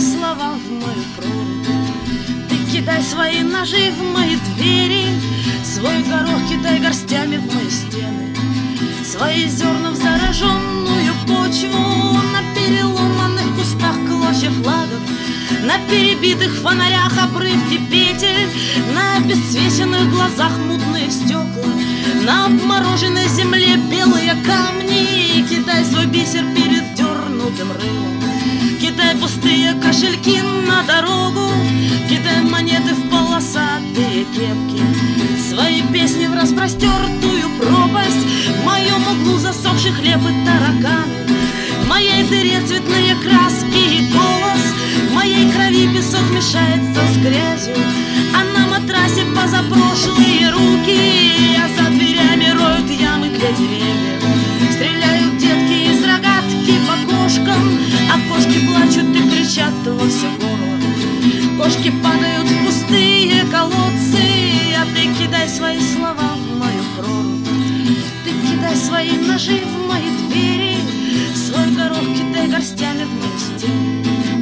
слова в мою прорубь. Ты кидай свои ножи в мои двери, свой горох кидай горстями в мои стены, свои зерна в зараженную почву, на переломанных кустах клочья флагов, на перебитых фонарях обрывки петель, на обесцвеченных глазах мутные стекла, на обмороженной земле белые камни. Кидай свой бисер перед дернутым рылом, кидай пустые кошельки на дорогу, кидай монеты в полосатые кепки, свои песни в распростертую пропасть. В моем углу засохший хлеб и тараканы, в моей дыре цветные краски и голос, в моей крови песок мешается с грязью, а на матрасе позапрошлые руки, а за дверями роют ямы для деревьев. Стреляют детки из рогатки по кошкам, а кошки плачут и кричат во все горло. Кошки падают в пустые колодцы, а ты кидай свои слова в мою прорубь. Ты кидай свои ножи в мои двери, свой горох кидай горстями в мои стены,